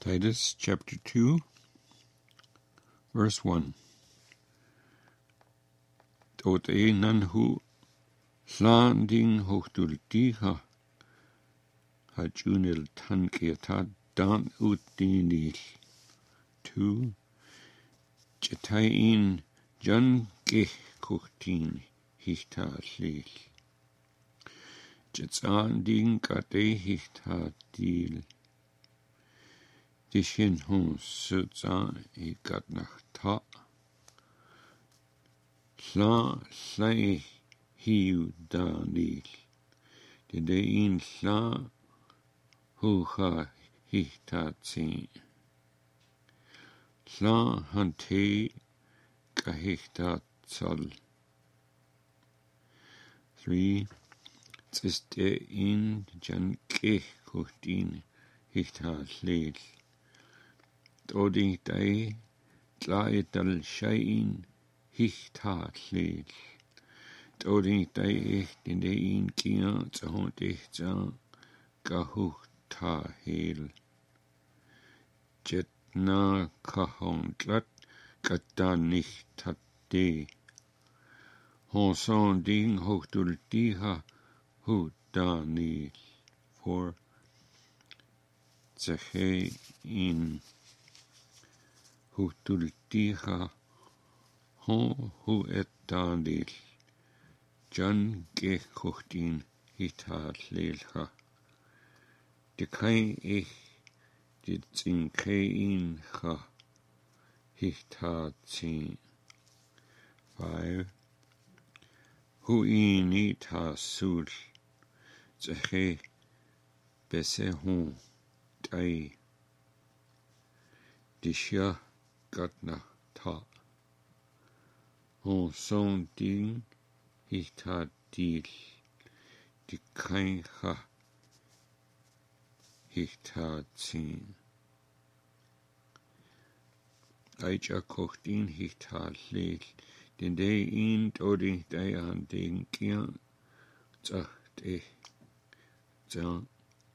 Titus chapter 2, verse 1. Tot nan hu slanding hochtultiha hajunil tankiata dan utdinil. 2. Jetayin jan geh kuchtin hichta lil. Jetsanding kate hichta dil. Dishin hun sutsa I gat nach ta. Sla slai hiu danil. De in sla huha hichta tsin. Sla hante kahichta tsal. 3. Ziste in jan keh kuchtin hichta lil. Todi dai tlaetal shayin hichta lil. Todi dai in de in kia zahont ichta gahuchta hel. Jet na kahontlat gata nichta de. Honson ding hochtul diha hu danil. 4. Zache in hochtul diha hu et danil. Jan ge kuchtin hita lelha. De kai ich dit zin kein ha hita zin. 5. Hu in ita sul. Zache bese hun dai. Disha gatna ta. Hon son ding hita dil. Di kain ha hita zin. Aija kochtin hita lel. Den de in todi dai an den kian zacht zan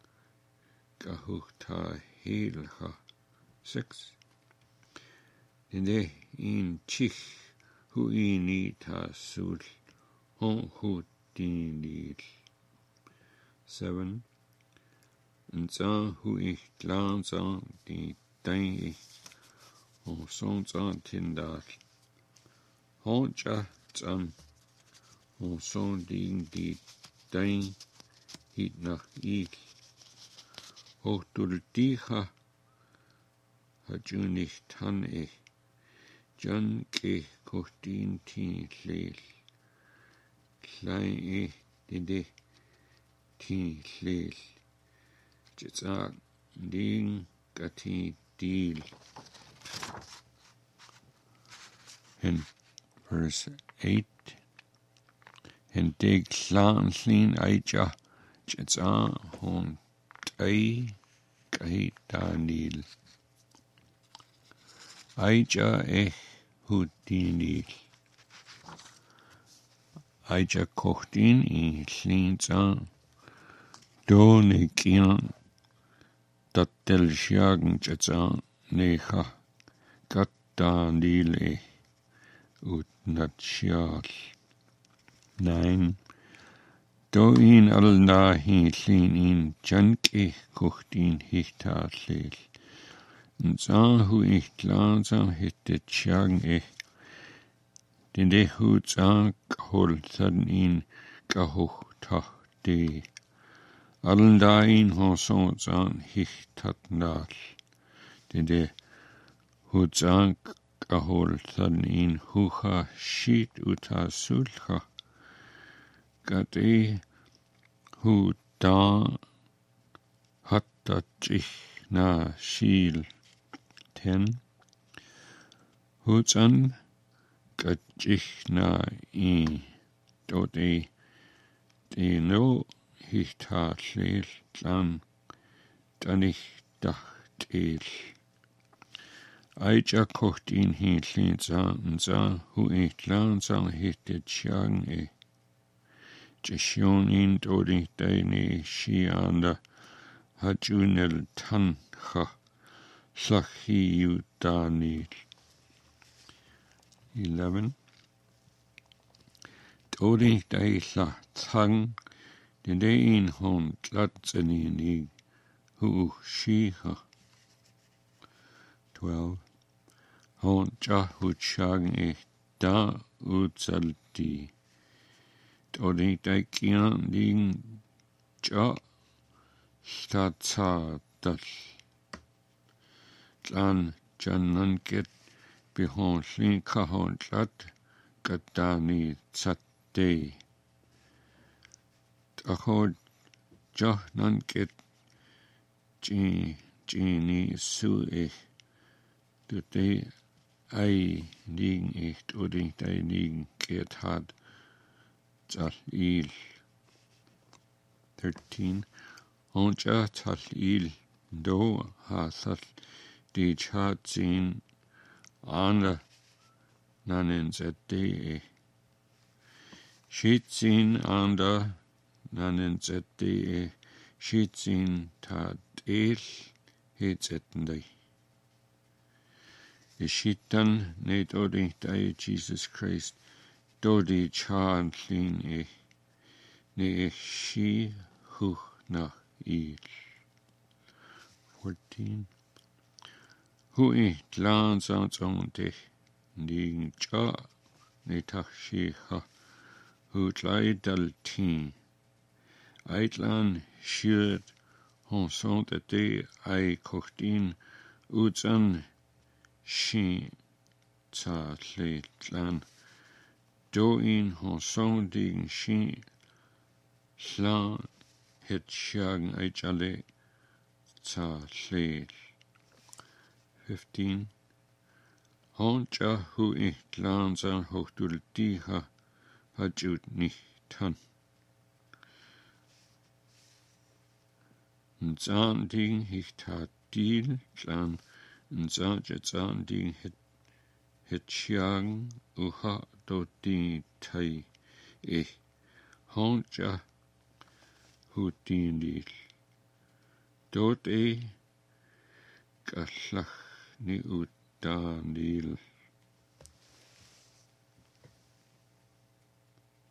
gahuchta hel ha. 6. Den de in chich hu in ita sul hon hu dinil. 7. En zan hu ich klan zan di dai ich hon son zan tindal. Hon ja zan hon son ding di dai hit nach ich. Hochtul diha hajun ich tan ich. Jan ge kuchtin tin lel. Klein ich de tin lel. Jetsa ding gati dil. In verse 8. En de klan slin aija jetsa hon dai kai danil. Aija hudinil. Aija kochtin I slin zan. Done kian dat del sjagen jetsa necha gat danil ut natschal. 9. Do in al na hi slin in janke kuchtin hichta lel. En zan hu ich klan zan hitte tjagen den de hu zan hol zan in gahuchta de. Allen da in honson zan hichtat nal. Den de hu zan gahol zan in hucha shit uta sulcha. Gade hu da hatta ich na shil. 10. Hu zan gachich na I. Do de no hichta lel klan dan ich dacht el. Aija kocht in hitlin zan hu ich klan zan hitte tjagen Jeshion in dodi deine shianda hajunel tancha Llachiudanil. 11. Dodi dailla tang, den ein hon tlatsenini hu shiha. 12. Hon jahutshang da utsalti. Dodi daikian ling ja statsadal. Tlan jananket behon slin kahon tlat katani tsatte. Tahod jahnanket jini su Dute ei liegen echt oder ei liegen geht hat tal il. 13. Onja tal il do hasal di chat sin anda nanen zette. Shit sin anda nanen zette. Shit sin tat el het zetten dig. Ishitan ne dodi dai Jesus Christ dodi chan llun ne shi huch nach il. 14. Hui tlan san dich ning cha ne tach shi ha hu tlai dal tin. Eitlan shirt hon sont de ai kochtin utzan shi ta lle tlan. Do in hon son ding shi slan het shang eichale ta lle. 15. Hon ja hu tlan san hochtul di ha jut ni tan. Zan ding ich tat deal tlan zan ding het shang uha do di tai hon ja hu din dil dot gallach ni udan dil.